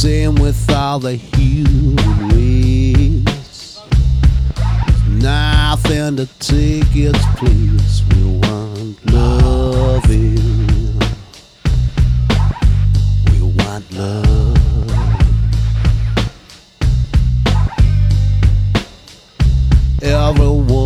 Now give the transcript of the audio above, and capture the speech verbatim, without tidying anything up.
Same with all the human race. Nothing to take its place. We want loving. We want love. Everyone